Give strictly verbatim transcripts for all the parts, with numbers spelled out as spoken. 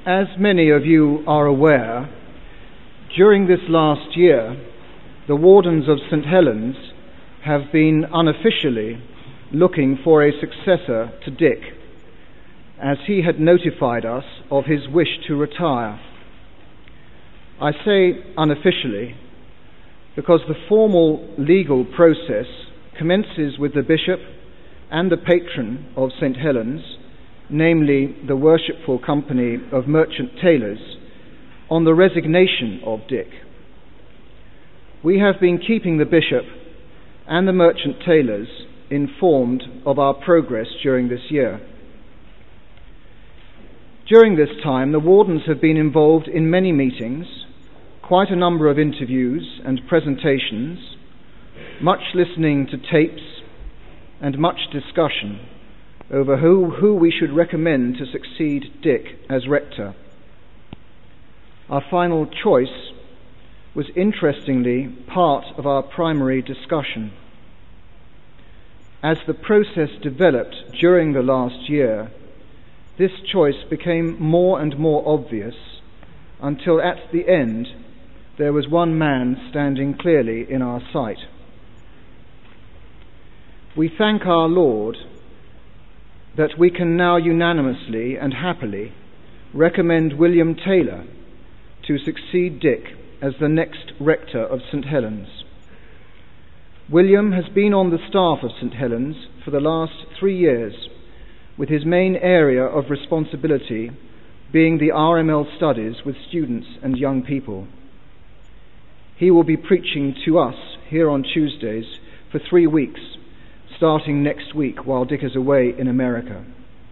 As many of you are aware, during this last year, the wardens of St Helens have been unofficially looking for a successor to Dick, as he had notified us of his wish to retire. I say unofficially because the formal legal process commences with the bishop and the patron of St Helens, namely the Worshipful Company of Merchant Tailors, on the resignation of Dick. We have been keeping the bishop and the Merchant Tailors informed of our progress during this year. During this time, the wardens have been involved in many meetings, quite a number of interviews and presentations, much listening to tapes, and much discussion over who, who we should recommend to succeed Dick as rector. Our final choice was interestingly part of our primary discussion. As the process developed during the last year, this choice became more and more obvious until at the end there was one man standing clearly in our sight. We thank our Lord that we can now unanimously and happily recommend William Taylor to succeed Dick as the next rector of St Helens. William has been on the staff of St Helens for the last three years, with his main area of responsibility being the R M L studies with students and young people. He will be preaching to us here on Tuesdays for three weeks, starting next week while Dick is away in America.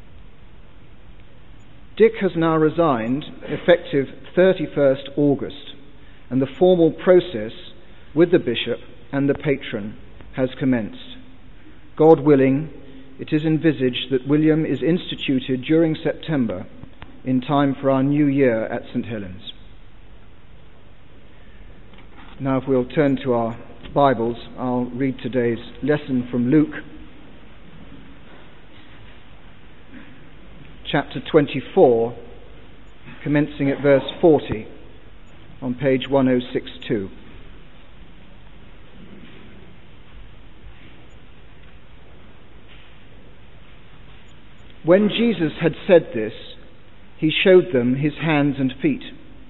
Dick has now resigned effective thirty-first August, and the formal process with the bishop and the patron has commenced. God willing, it is envisaged that William is instituted during September in time for our new year at St Helens. Now if we'll turn to our Bibles, I'll read today's lesson from Luke, chapter twenty-four, commencing at verse forty on page ten sixty-two. When Jesus had said this, he showed them his hands and feet.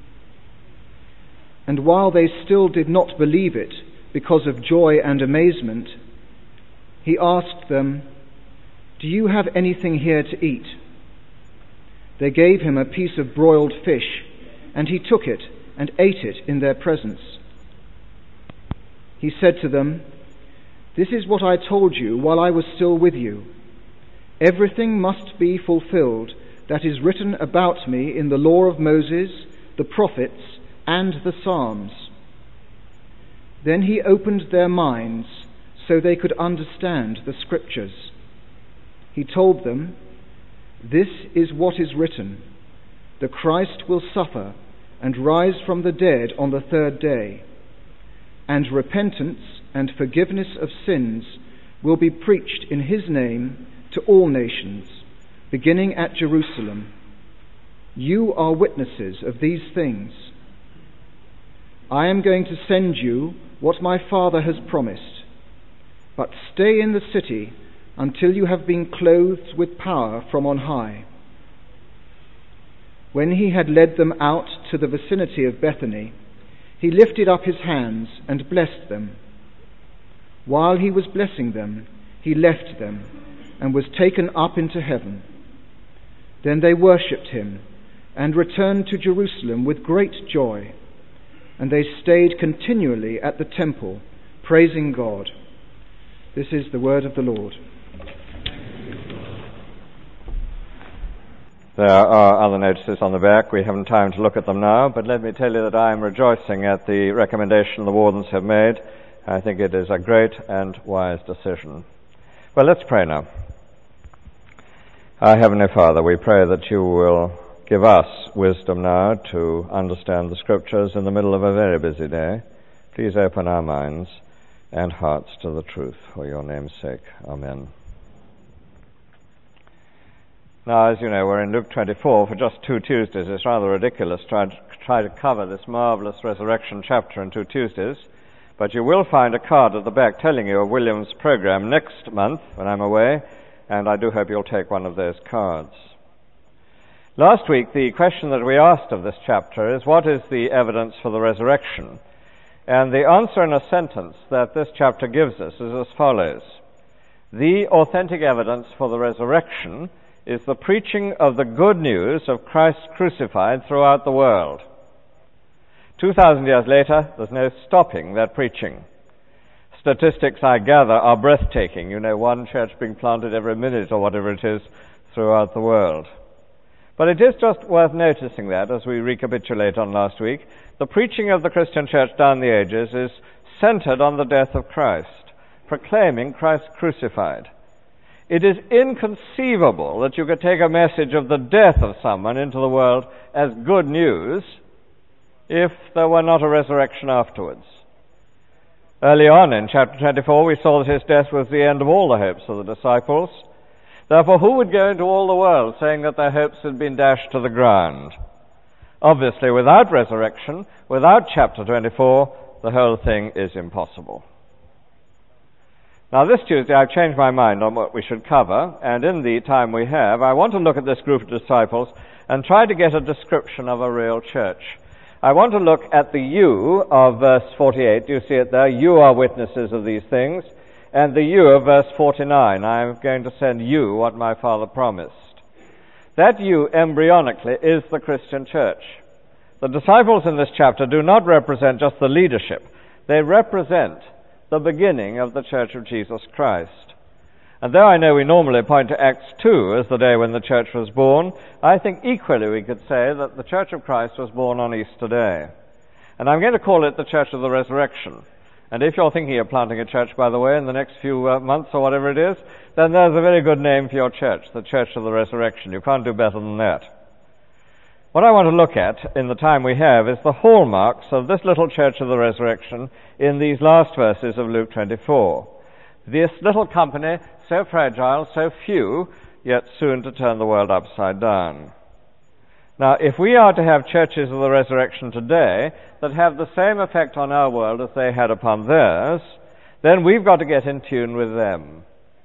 And while they still did not believe it because of joy and amazement, he asked them, "Do you have anything here to eat?" They gave him a piece of broiled fish, and he took it and ate it in their presence. He said to them, "This is what I told you while I was still with you. Everything must be fulfilled that is written about me in the law of Moses, the prophets, and the Psalms." Then he opened their minds so they could understand the scriptures. He told them, "This is what is written, the Christ will suffer and rise from the dead on the third day, and repentance and forgiveness of sins will be preached in his name to all nations, beginning at Jerusalem. You are witnesses of these things. I am going to send you what my Father has promised, but stay in the city until you have been clothed with power from on high." When he had led them out to the vicinity of Bethany, he lifted up his hands and blessed them. While he was blessing them, he left them and was taken up into heaven. Then they worshipped him and returned to Jerusalem with great joy, and they stayed continually at the temple, praising God. This is the word of the Lord. There are other notices on the back. We haven't time to look at them now, but let me tell you that I am rejoicing at the recommendation the wardens have made. I think it is a great and wise decision. Well, let's pray now. Our Heavenly Father, we pray that you will give us wisdom now to understand the Scriptures in the middle of a very busy day. Please open our minds and hearts to the truth for your name's sake. Amen. Now, as you know, we're in Luke twenty-four for just two Tuesdays. It's rather ridiculous to try, to try to cover this marvelous resurrection chapter in two Tuesdays. But you will find a card at the back telling you of William's program next month when I'm away, and I do hope you'll take one of those cards. Last week, the question that we asked of this chapter is, what is the evidence for the resurrection? And the answer in a sentence that this chapter gives us is as follows. The authentic evidence for the resurrection is the preaching of the good news of Christ crucified throughout the world. Two thousand years later, there's no stopping that preaching. Statistics, I gather, are breathtaking. You know, one church being planted every minute or whatever it is throughout the world. But it is just worth noticing that, as we recapitulate on last week, the preaching of the Christian church down the ages is centered on the death of Christ, proclaiming Christ crucified. It is inconceivable that you could take a message of the death of someone into the world as good news if there were not a resurrection afterwards. Early on in chapter twenty-four, we saw that his death was the end of all the hopes of the disciples. Therefore, who would go into all the world saying that their hopes had been dashed to the ground? Obviously, without resurrection, without chapter twenty-four, the whole thing is impossible. Now, this Tuesday, I've changed my mind on what we should cover, and in the time we have, I want to look at this group of disciples and try to get a description of a real church. I want to look at the you of verse forty-eight. Do you see it there? You are witnesses of these things. And the you of verse forty-nine. I am going to send you what my Father promised. That you, embryonically, is the Christian church. The disciples in this chapter do not represent just the leadership. They represent the beginning of the Church of Jesus Christ. And though I know we normally point to Acts two as the day when the church was born, I think equally we could say that the Church of Christ was born on Easter Day. And I'm going to call it the Church of the Resurrection. And if you're thinking of planting a church, by the way, in the next few uh, months or whatever it is, then there's a very good name for your church, the Church of the Resurrection. You can't do better than that. What I want to look at in the time we have is the hallmarks of this little Church of the Resurrection in these last verses of Luke twenty-four. This little company, so fragile, so few, yet soon to turn the world upside down. Now, if we are to have churches of the resurrection today that have the same effect on our world as they had upon theirs, then we've got to get in tune with them.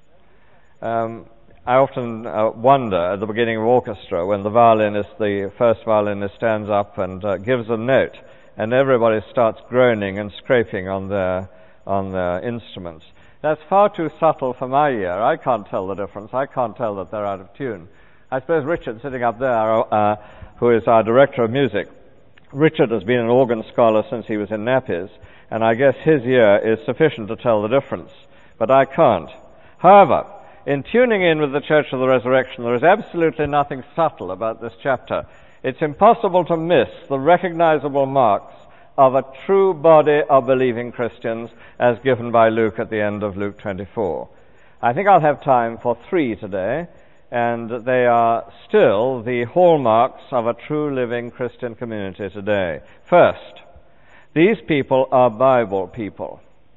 Um, I often uh, wonder at the beginning of orchestra when the violinist, the first violinist, stands up and uh, gives a note, and everybody starts groaning and scraping on their on their instruments. That's far too subtle for my ear. I can't tell the difference. I can't tell that they're out of tune. I suppose Richard, sitting up there, uh, who is our director of music, Richard has been an organ scholar since he was in Nappies, and I guess his ear is sufficient to tell the difference, but I can't. However, in tuning in with the Church of the Resurrection, there is absolutely nothing subtle about this chapter. It's impossible to miss the recognizable marks of a true body of believing Christians as given by Luke at the end of Luke twenty-four. I think I'll have time for three today, and they are still the hallmarks of a true living Christian community today. First, these people are Bible people.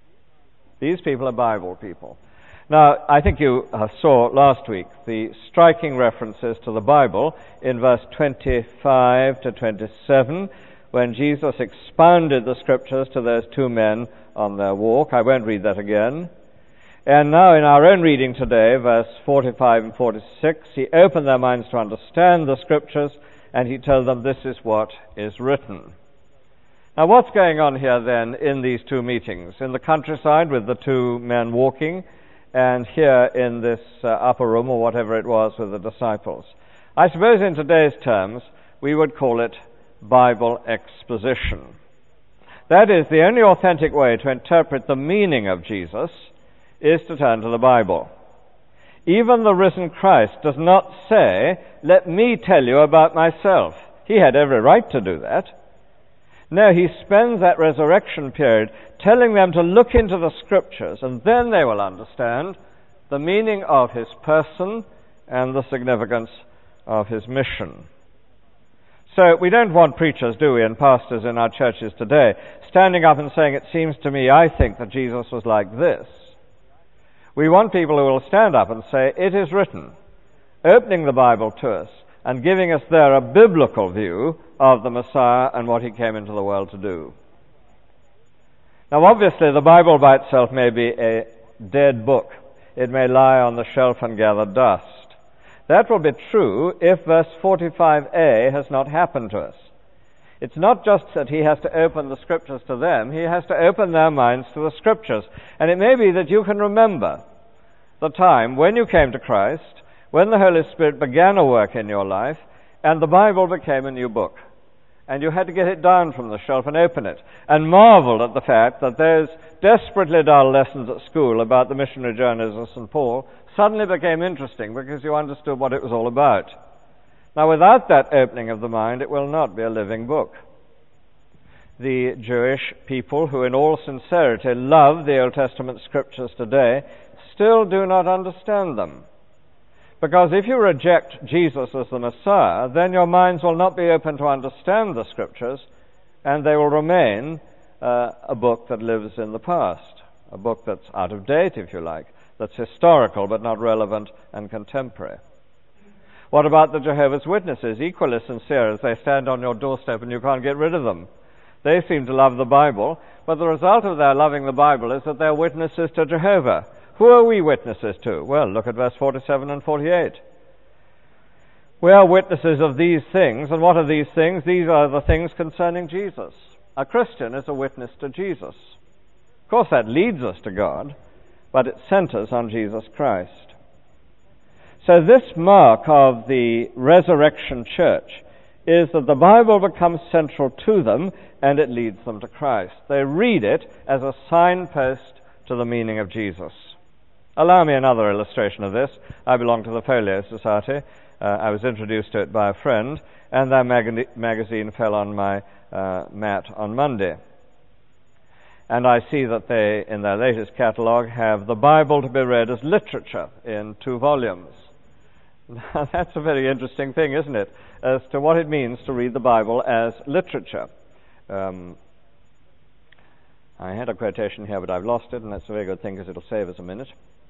These people are Bible people. Now, I think you uh, saw last week the striking references to the Bible in verse twenty-five to twenty-seven, when Jesus expounded the Scriptures to those two men on their walk. I won't read that again. And now in our own reading today, verse forty-five and forty-six, he opened their minds to understand the Scriptures, and he told them this is what is written. Now, what's going on here then in these two meetings? In the countryside with the two men walking, and here in this uh, upper room, or whatever it was, with the disciples. I suppose in today's terms, we would call it Bible exposition. That is, the only authentic way to interpret the meaning of Jesus is to turn to the Bible. Even the risen Christ does not say, let me tell you about myself. He had every right to do that. No, he spends that resurrection period telling them to look into the Scriptures, and then they will understand the meaning of his person and the significance of his mission. So we don't want preachers, do we, and pastors in our churches today, standing up and saying, it seems to me, I think that Jesus was like this. We want people who will stand up and say, it is written, opening the Bible to us and giving us there a biblical view of the Messiah and what he came into the world to do. Now, obviously, the Bible by itself may be a dead book. It may lie on the shelf and gather dust. That will be true if verse forty-five a has not happened to us. It's not just that he has to open the Scriptures to them, he has to open their minds to the Scriptures. And it may be that you can remember the time when you came to Christ, when the Holy Spirit began a work in your life, and the Bible became a new book. And you had to get it down from the shelf and open it, and marveled at the fact that those desperately dull lessons at school about the missionary journeys of Saint Paul suddenly became interesting because you understood what it was all about. Now, without that opening of the mind, it will not be a living book. The Jewish people, who in all sincerity love the Old Testament Scriptures today, still do not understand them. Because if you reject Jesus as the Messiah, then your minds will not be open to understand the Scriptures, and they will remain uh, a book that lives in the past, a book that's out of date, if you like, that's historical but not relevant and contemporary. What about the Jehovah's Witnesses, equally sincere as they stand on your doorstep and you can't get rid of them? They seem to love the Bible, but the result of their loving the Bible is that they're witnesses to Jehovah. Who are we witnesses to? Well, look at verse forty-seven and forty-eight. We are witnesses of these things, and what are these things? These are the things concerning Jesus. A Christian is a witness to Jesus. Of course, that leads us to God, but it centers on Jesus Christ. So this mark of the resurrection church is that the Bible becomes central to them and it leads them to Christ. They read it as a signpost to the meaning of Jesus. Allow me another illustration of this. I belong to the Folio Society. Uh, I was introduced to it by a friend, and their mag- magazine fell on my uh, mat on Monday. And I see that they, in their latest catalogue, have the Bible to be read as literature in two volumes. Now, that's a very interesting thing, isn't it, as to what it means to read the Bible as literature. Um, I had a quotation here, but I've lost it, and that's a very good thing because it'll save us a minute.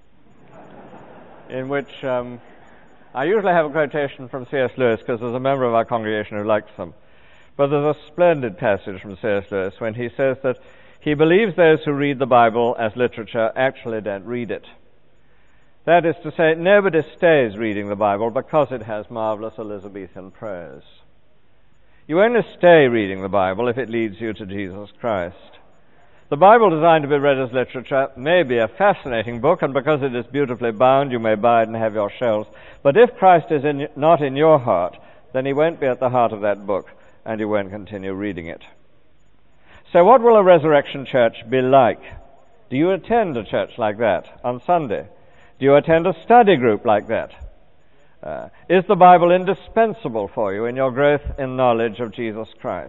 In which um, I usually have a quotation from C S Lewis because there's a member of our congregation who likes them. But there's a splendid passage from C S Lewis when he says that he believes those who read the Bible as literature actually don't read it. That is to say, nobody stays reading the Bible because it has marvelous Elizabethan prose. You only stay reading the Bible if it leads you to Jesus Christ. The Bible, designed to be read as literature, may be a fascinating book, and because it is beautifully bound, you may buy it and have your shelves. But if Christ is in, not in your heart, then he won't be at the heart of that book, and you won't continue reading it. So what will a resurrection church be like? Do you attend a church like that on Sunday? Do you attend a study group like that? Uh, is the Bible indispensable for you in your growth in knowledge of Jesus Christ?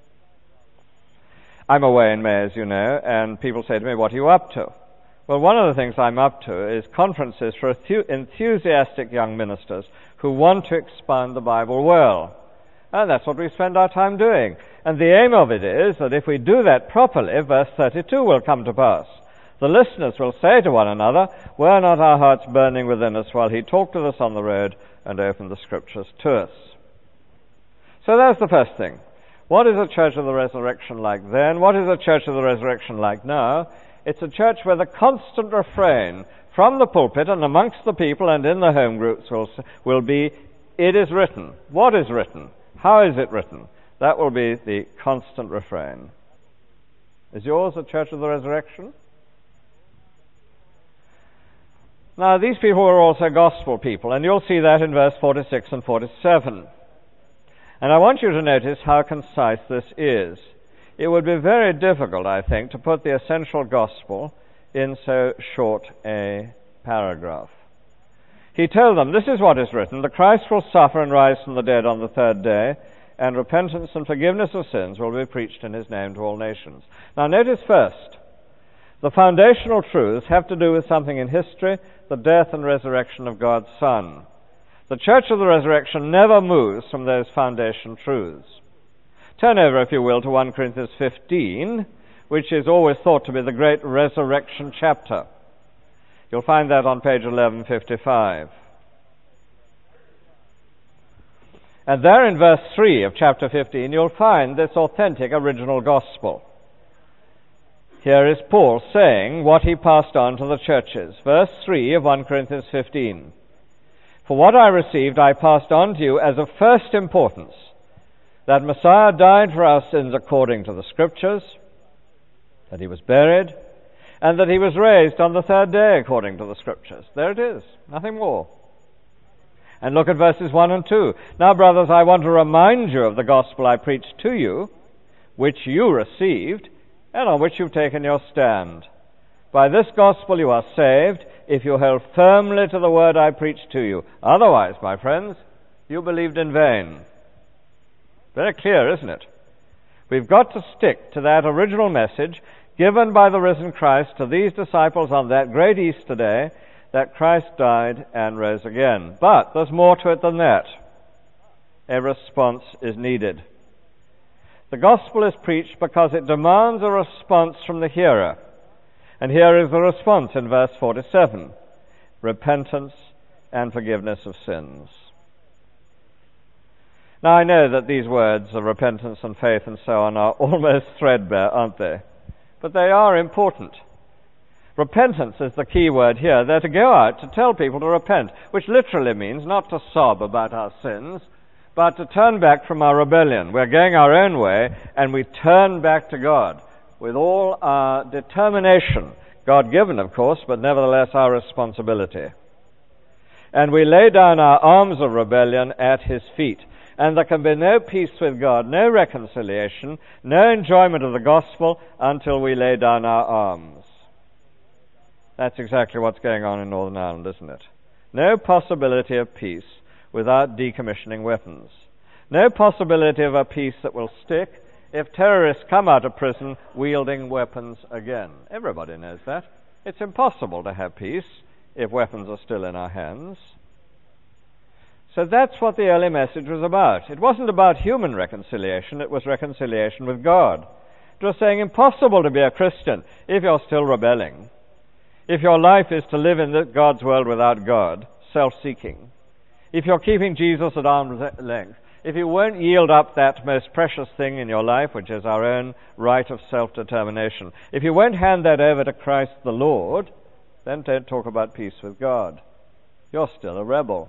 I'm away in May, as you know, and people say to me, what are you up to? Well, one of the things I'm up to is conferences for enthusiastic young ministers who want to expand the Bible well. And that's what we spend our time doing. And the aim of it is that if we do that properly, verse thirty-two will come to pass. The listeners will say to one another, were not our hearts burning within us while he talked with us on the road and opened the Scriptures to us? So that's the first thing. What is a church of the resurrection like then? What is a church of the resurrection like now? It's a church where the constant refrain from the pulpit and amongst the people and in the home groups will, will be, it is written. What is written? How is it written? That will be the constant refrain. Is yours a church of the resurrection? Now, these people were also gospel people, and you'll see that in verse forty-six and forty-seven. And I want you to notice how concise this is. It would be very difficult, I think, to put the essential gospel in so short a paragraph. He told them, this is what is written, the Christ will suffer and rise from the dead on the third day, and repentance and forgiveness of sins will be preached in his name to all nations. Now notice first, the foundational truths have to do with something in history, the death and resurrection of God's Son. The church of the resurrection never moves from those foundation truths. Turn over, if you will, to First Corinthians fifteen, which is always thought to be the great resurrection chapter. You'll find that on page eleven fifty-five. And there in verse three of chapter fifteen, you'll find this authentic original gospel. Here is Paul saying what he passed on to the churches. Verse three of First Corinthians fifteen. For what I received I passed on to you as of first importance, that Messiah died for our sins according to the Scriptures, that he was buried, and that he was raised on the third day according to the Scriptures. There it is, nothing more. And look at verses one and two. Now, brothers, I want to remind you of the gospel I preached to you, which you received, and on which you've taken your stand. By this gospel you are saved, if you hold firmly to the word I preached to you. Otherwise, my friends, you believed in vain. Very clear, isn't it? We've got to stick to that original message given by the risen Christ to these disciples on that great Easter day, that Christ died and rose again. But there's more to it than that. A response is needed. The gospel is preached because it demands a response from the hearer. And here is the response in verse forty-seven. Repentance and forgiveness of sins. Now I know that these words of repentance and faith and so on are almost threadbare, aren't they? But they are important. Repentance is the key word here. They're to go out to tell people to repent, which literally means not to sob about our sins, but to turn back from our rebellion. We're going our own way, and we turn back to God with all our determination, God-given, of course, but nevertheless our responsibility. And we lay down our arms of rebellion at his feet. And there can be no peace with God, no reconciliation, no enjoyment of the gospel until we lay down our arms. That's exactly what's going on in Northern Ireland, isn't it? No possibility of peace without decommissioning weapons. No possibility of a peace that will stick if terrorists come out of prison wielding weapons again. Everybody knows that. It's impossible to have peace if weapons are still in our hands. So that's what the early message was about. It wasn't about human reconciliation, it was reconciliation with God. It was saying impossible to be a Christian if you're still rebelling. If your life is to live in the, God's world without God, self-seeking. If you're keeping Jesus at arm's length. If you won't yield up that most precious thing in your life, which is our own right of self-determination. If you won't hand that over to Christ the Lord, then don't talk about peace with God. You're still a rebel.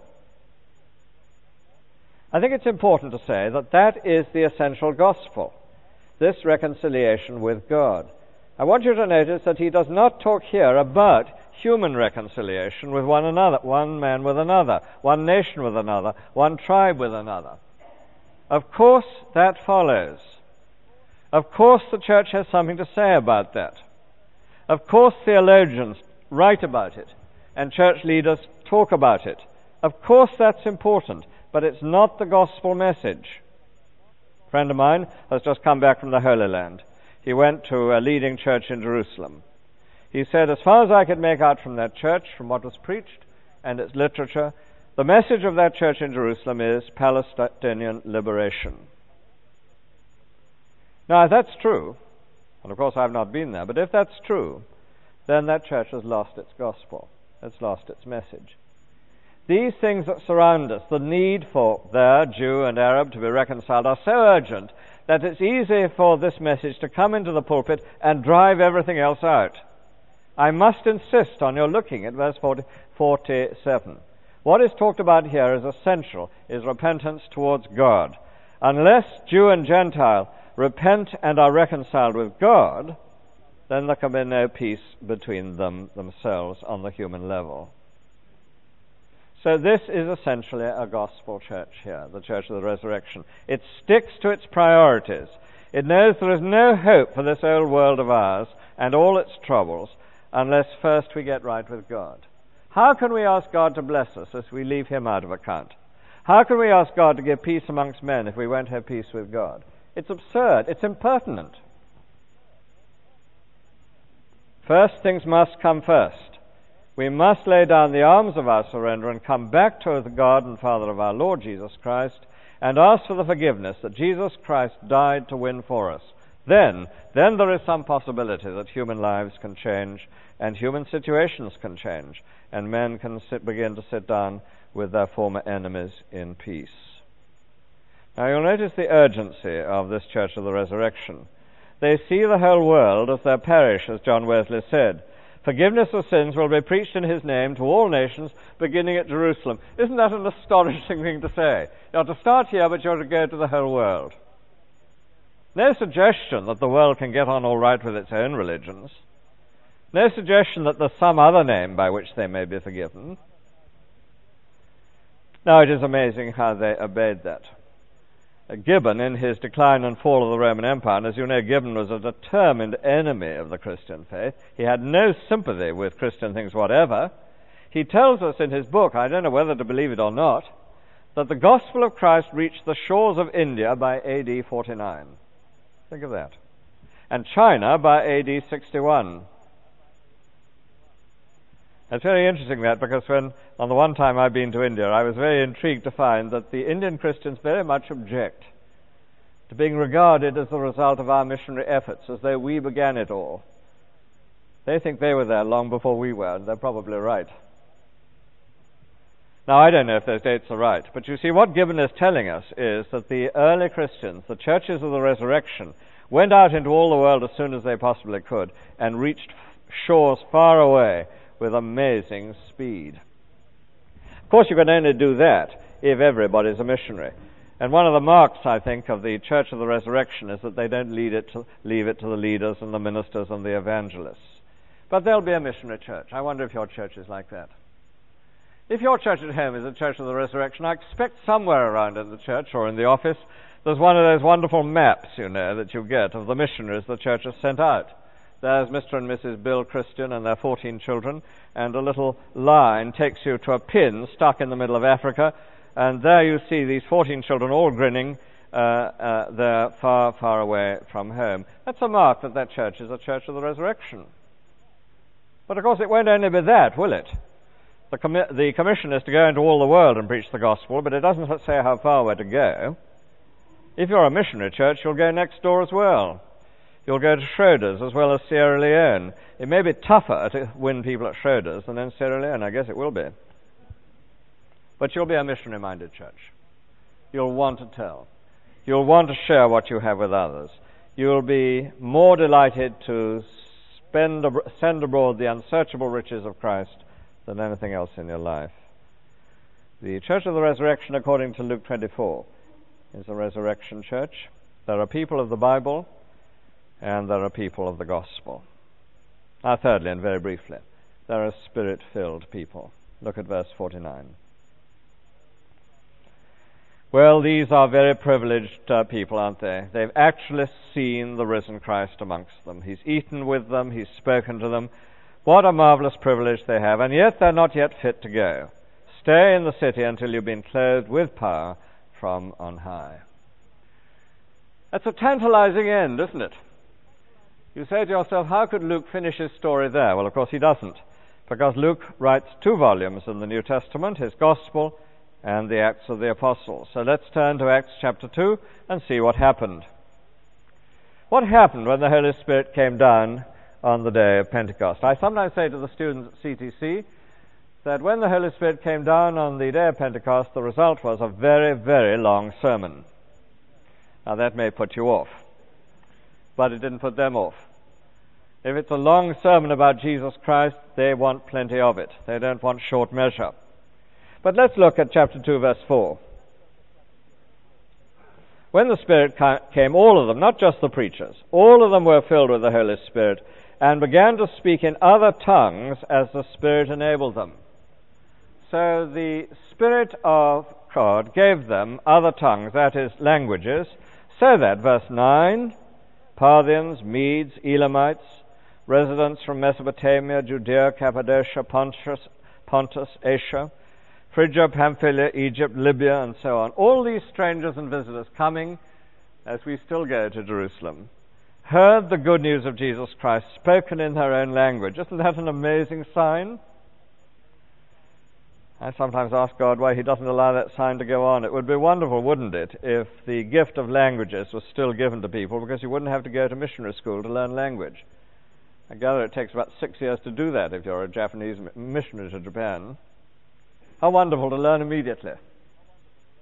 I think it's important to say that that is the essential gospel, this reconciliation with God. I want you to notice that he does not talk here about human reconciliation with one another, one man with another, one nation with another, one tribe with another. Of course, that follows. Of course, the church has something to say about that. Of course, theologians write about it, and church leaders talk about it. Of course, that's important. But it's not the gospel message. A friend of mine has just come back from the Holy Land. He went to a leading church in Jerusalem. He said, as far as I could make out from that church, from what was preached and its literature, the message of that church in Jerusalem is Palestinian liberation. Now, if that's true, and of course I've not been there, but if that's true, then that church has lost its gospel. It's lost its message. These things that surround us, the need for their Jew and Arab to be reconciled, are so urgent that it's easy for this message to come into the pulpit and drive everything else out. I must insist on your looking at verse forty, forty-seven. What is talked about here is essential, is repentance towards God. Unless Jew and Gentile repent and are reconciled with God, then there can be no peace between them themselves on the human level. So this is essentially a gospel church here, the Church of the Resurrection. It sticks to its priorities. It knows there is no hope for this old world of ours and all its troubles unless first we get right with God. How can we ask God to bless us if we leave him out of account? How can we ask God to give peace amongst men if we won't have peace with God? It's absurd. It's impertinent. First things must come first. We must lay down the arms of our surrender and come back to the God and Father of our Lord Jesus Christ and ask for the forgiveness that Jesus Christ died to win for us. Then, then there is some possibility that human lives can change and human situations can change and men can sit, begin to sit down with their former enemies in peace. Now you'll notice the urgency of this Church of the Resurrection. They see the whole world as their parish, as John Wesley said. Forgiveness of sins will be preached in his name to all nations, beginning at Jerusalem. Isn't that an astonishing thing to say? You're to start here, but you're to go to the whole world. No suggestion that the world can get on all right with its own religions. No suggestion that there's some other name by which they may be forgiven. Now, it is amazing how they obeyed that. Gibbon, in his Decline and Fall of the Roman Empire, and as you know, Gibbon was a determined enemy of the Christian faith. He had no sympathy with Christian things whatever. He tells us in his book, I don't know whether to believe it or not, that the gospel of Christ reached the shores of India by A D forty-nine. Think of that. And China by A D sixty-one. It's very interesting that, because when, on the one time I've been to India, I was very intrigued to find that the Indian Christians very much object to being regarded as the result of our missionary efforts, as though we began it all. They think they were there long before we were, and they're probably right. Now, I don't know if those dates are right, but you see, what Gibbon is telling us is that the early Christians, the churches of the resurrection, went out into all the world as soon as they possibly could and reached shores far away with amazing speed. Of course, you can only do that if everybody's a missionary. And one of the marks, I think, of the Church of the Resurrection is that they don't lead it to, leave it to the leaders and the ministers and the evangelists. But there'll be a missionary church. I wonder if your church is like that. If your church at home is a Church of the Resurrection, I expect somewhere around in the church or in the office there's one of those wonderful maps, you know, that you get of the missionaries the church has sent out. There's Mister and Missus Bill Christian and their fourteen children, and a little line takes you to a pin stuck in the middle of Africa, and there you see these fourteen children all grinning. Uh, uh, they're far, far away from home. That's a mark that that church is a Church of the Resurrection. But of course it won't only be that, will it? The, commi- the commission is to go into all the world and preach the gospel, but it doesn't say how far we're to go. If you're a missionary church, you'll go next door as well. You'll go to Schroeder's as well as Sierra Leone. It may be tougher to win people at Schroeder's than in Sierra Leone. I guess it will be. But you'll be a missionary-minded church. You'll want to tell. You'll want to share what you have with others. You'll be more delighted to spend, send abroad the unsearchable riches of Christ than anything else in your life. The Church of the Resurrection, according to Luke twenty-four, is a resurrection church. There are people of the Bible, and there are people of the gospel. Now, thirdly, and very briefly, there are spirit-filled people. Look at verse forty-nine. Well, these are very privileged uh, people, aren't they? They've actually seen the risen Christ amongst them. He's eaten with them. He's spoken to them. What a marvelous privilege they have, and yet they're not yet fit to go. Stay in the city until you've been clothed with power from on high. That's a tantalizing end, isn't it? You say to yourself, how could Luke finish his story there? Well, of course he doesn't, because Luke writes two volumes in the New Testament, his Gospel and the Acts of the Apostles. So let's turn to Acts chapter two and see what happened. What happened when the Holy Spirit came down on the day of Pentecost? I sometimes say to the students at C T C that when the Holy Spirit came down on the day of Pentecost, the result was a very, very long sermon. Now that may put you off, but it didn't put them off. If it's a long sermon about Jesus Christ, they want plenty of it. They don't want short measure. But let's look at chapter two, verse four. When the Spirit came, all of them, not just the preachers, all of them were filled with the Holy Spirit and began to speak in other tongues as the Spirit enabled them. So the Spirit of God gave them other tongues, that is, languages, so that, verse nine, Parthians, Medes, Elamites, residents from Mesopotamia, Judea, Cappadocia, Pontus, Pontus, Asia, Phrygia, Pamphylia, Egypt, Libya, and so on. All these strangers and visitors coming, as we still go to Jerusalem, heard the good news of Jesus Christ spoken in their own language. Isn't that an amazing sign? I sometimes ask God why he doesn't allow that sign to go on. It would be wonderful, wouldn't it, if the gift of languages was still given to people, because you wouldn't have to go to missionary school to learn language. I gather it takes about six years to do that if you're a Japanese missionary to Japan. How wonderful to learn immediately.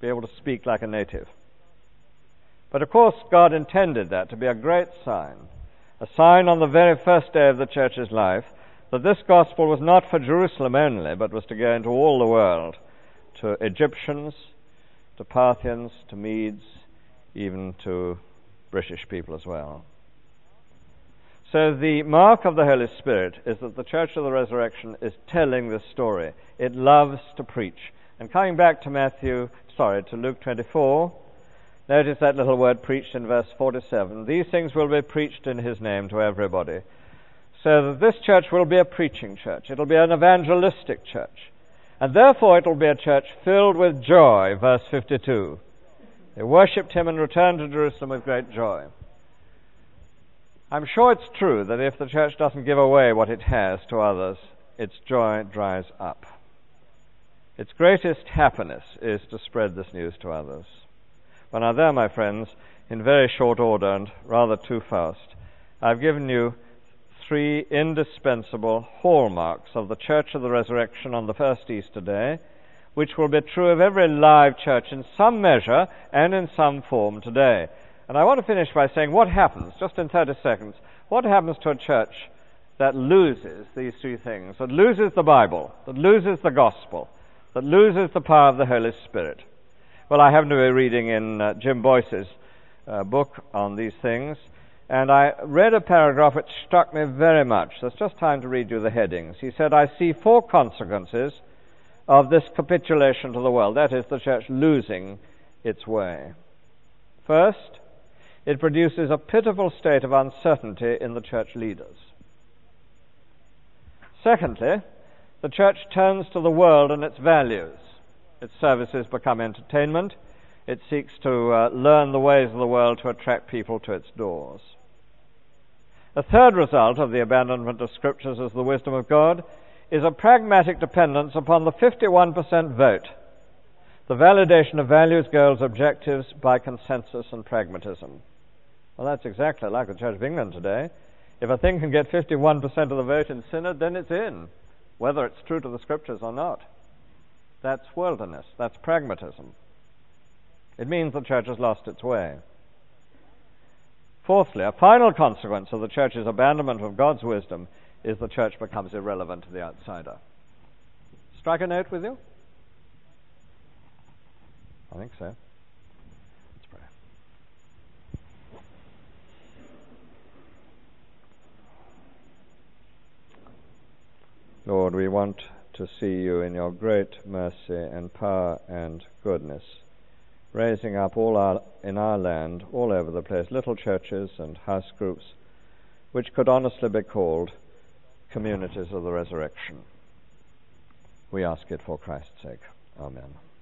be able to speak like a native. But of course, God intended that to be a great sign, a sign on the very first day of the church's life, that this gospel was not for Jerusalem only, but was to go into all the world, to Egyptians, to Parthians, to Medes, even to British people as well. So the mark of the Holy Spirit is that the Church of the Resurrection is telling this story. It loves to preach. And coming back to Matthew, sorry, to Luke twenty-four, notice that little word preached in verse forty-seven. These things will be preached in his name to everybody. So that this church will be a preaching church. It'll be an evangelistic church. And therefore it will be a church filled with joy, verse fifty-two. They worshipped him and returned to Jerusalem with great joy. I'm sure it's true that if the church doesn't give away what it has to others, its joy dries up. Its greatest happiness is to spread this news to others. Well, now there, my friends, in very short order and rather too fast, I've given you three indispensable hallmarks of the Church of the Resurrection on the first Easter day, which will be true of every live church in some measure and in some form today. And I want to finish by saying what happens, just in thirty seconds, what happens to a church that loses these three things, that loses the Bible, that loses the gospel, that loses the power of the Holy Spirit? Well, I happen to be reading in uh, Jim Boyce's uh, book on these things, and I read a paragraph which struck me very much. There's just time to read you the headings. He said, I see four consequences of this capitulation to the world, that is, the church losing its way. First, it produces a pitiful state of uncertainty in the church leaders. Secondly, the church turns to the world and its values. Its services become entertainment. It seeks to uh, learn the ways of the world to attract people to its doors. A third result of the abandonment of Scriptures as the wisdom of God is a pragmatic dependence upon the fifty-one percent vote, the validation of values, goals, objectives by consensus and pragmatism. Well, that's exactly like the Church of England today. If a thing can get fifty-one percent of the vote in synod, then it's in, whether it's true to the Scriptures or not. That's worldliness. That's pragmatism. It means the church has lost its way. Fourthly, a final consequence of the church's abandonment of God's wisdom is the church becomes irrelevant to the outsider. Strike a note with you? I think so. Let's pray. Lord, we want to see you in your great mercy and power and goodness, raising up all our, in our land, all over the place, little churches and house groups, which could honestly be called communities of the resurrection. We ask it for Christ's sake. Amen.